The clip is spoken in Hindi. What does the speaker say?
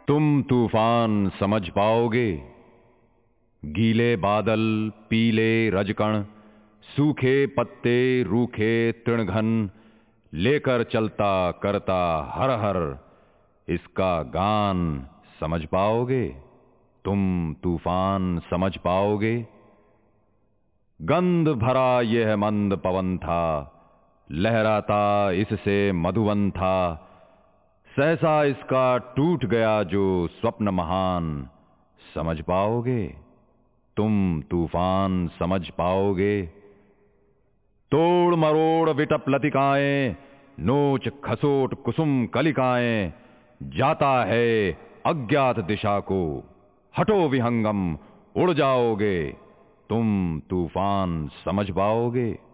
तुम तूफान समझ पाओगे? गीले बादल, पीले रजकण, सूखे पत्ते, रूखे तृणघन, लेकर चलता करता हर हर, इसका गान समझ पाओगे? तुम तूफान समझ पाओगे? गंध भरा यह मंद पवन था, लहराता इससे मधुवन था, सहसा इसका टूट गया जो स्वप्न महान, समझ पाओगे? तुम तूफान समझ पाओगे? तोड़ मरोड़ विटप लतिकाएं, नोच खसोट कुसुम कलिकाएं, जाता है अज्ञात दिशा को, हटो विहंगम, उड़ जाओगे। तुम तूफान समझ पाओगे?